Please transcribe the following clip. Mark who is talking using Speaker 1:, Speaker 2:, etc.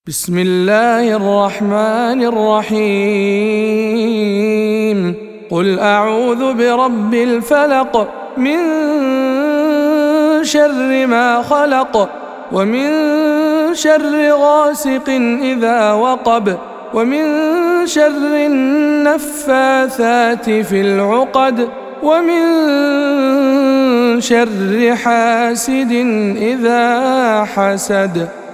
Speaker 1: بسم الله الرحمن الرحيم. قل أعوذ برب الفلق من شر ما خلق، ومن شر غاسق إذا وقب، ومن شر النفاثات في العقد، ومن شر حاسد إذا حسد.